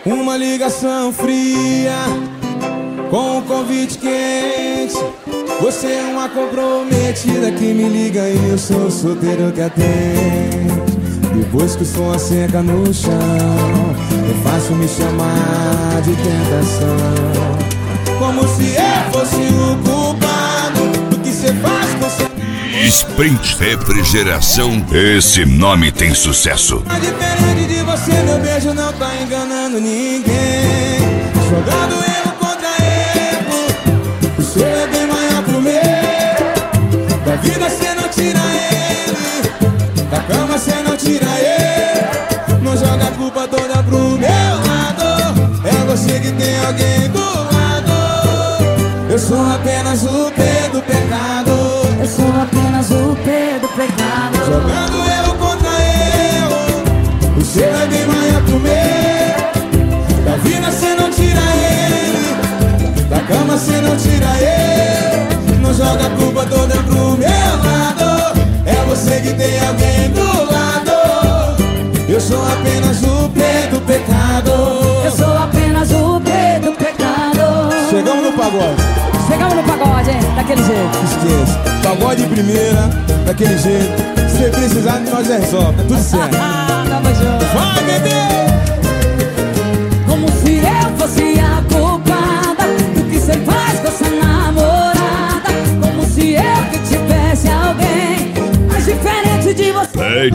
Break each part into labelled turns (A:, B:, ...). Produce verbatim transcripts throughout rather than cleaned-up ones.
A: Uma ligação fria com um convite quente. Você é uma comprometida que me liga e eu sou o solteiro que atende. Depois que o som asseca no chão, é fácil me chamar de tentação. Como se eu fosse o culpado do que cê faz com você.
B: Sprint Refrigeração, esse nome tem sucesso.
A: Mas diferente de você, meu beijo não tá enganando ninguém. Jogando erro contra erro, o seu é bem maior pro meu. Da vida cê não tira ele, da cama cê não tira ele. Não joga a culpa toda pro meu lado, é você que tem alguém do lado. Eu sou apenas o P do pecado.
C: Eu sou apenas o P do pecado.
A: Jogando erro contra erro, o seu é bem maior pro meu. Da vida cê não tira ele, da cama cê não tira ele. Não joga a culpa toda pro meu lado, é você que tem alguém do lado. Eu sou apenas o P do pecado.
C: Eu sou apenas o P do pecado.
A: Chegamos no pagode.
C: Chegamos no pagode, hein? Daquele jeito.
A: Esqueça, pagode de primeira, daquele jeito. Se você precisar, nós resolve, tá tudo certo.
C: Tamo junto.
A: Vai, bebê!
C: Como se eu fosse a culpada do que cê faz com essa namorada. Como se eu que tivesse alguém mais diferente de você.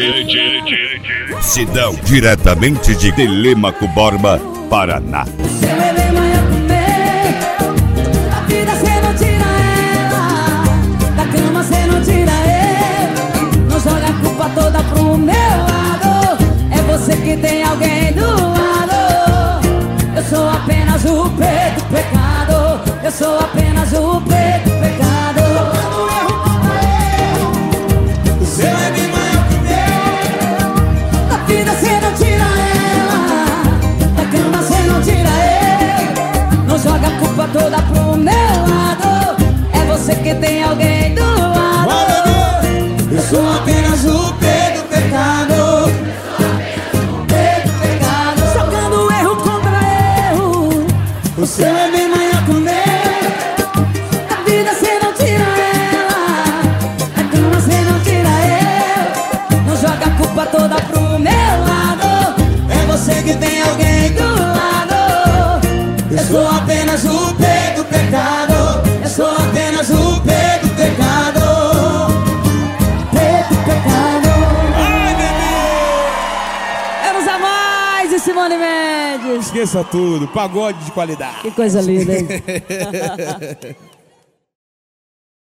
B: Sidão, diretamente de Telêmaco Borba, Paraná.
C: O seu é bem maior pro meu. Da vida cê não tira ela, da cama cê não tira ele. Não joga a culpa toda pro meu lado, é você que tem alguém do lado. Eu sou apenas o P do pecado. Eu sou apenas o P do pecado.
A: O seu é bem maior que o meu.
C: Da vida cê não tira ela, da cama cê não tira ele. Não joga a culpa toda pro meu lado, é você que tem alguém do lado.
A: Vai, bebê! Eu sou apenas o P do pecado.
C: P do pecado. Jogando erro contra erro,
A: O seu é bem maior que o meu.
C: da vida cê não tira ela, da cama cê não tira ele. Não joga a culpa toda pro meu lado,
A: É você que tem alguém do
C: lado.
A: Eu sou apenas o P do pecado. Eu sou apenas o P do pecado.
C: P do pecado.
A: Ai, bebê!
C: Vamos a mais de Simone Mendes.
A: Esqueça tudo, pagode de qualidade.
C: Que coisa linda, hein?